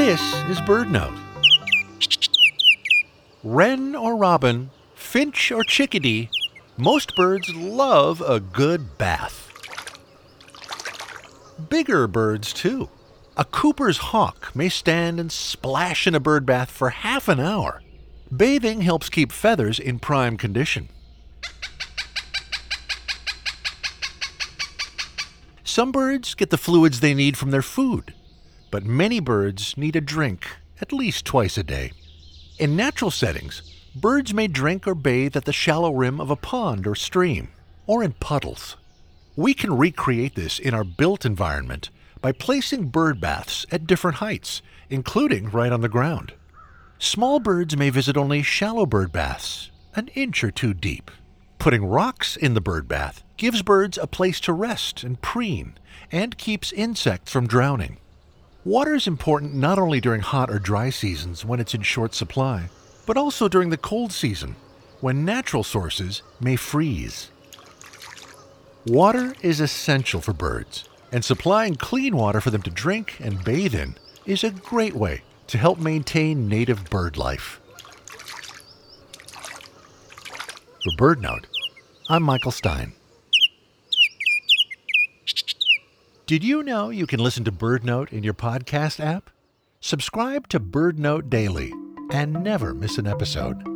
This is BirdNote. Wren or robin, finch or chickadee, most birds love a good bath. Bigger birds, too. A Cooper's hawk may stand and splash in a bird bath for half an hour. Bathing helps keep feathers in prime condition. Some birds get the fluids they need from their food, but many birds need a drink at least twice a day. In natural settings, birds may drink or bathe at the shallow rim of a pond or stream, or in puddles. We can recreate this in our built environment by placing bird baths at different heights, including right on the ground. Small birds may visit only shallow bird baths, an inch or two deep. Putting rocks in the bird bath gives birds a place to rest and preen, and keeps insects from drowning. Water is important not only during hot or dry seasons when it's in short supply, but also during the cold season, when natural sources may freeze. Water is essential for birds, and supplying clean water for them to drink and bathe in is a great way to help maintain native bird life. For BirdNote, I'm Michael Stein. Did you know you can listen to BirdNote in your podcast app? Subscribe to BirdNote Daily and never miss an episode.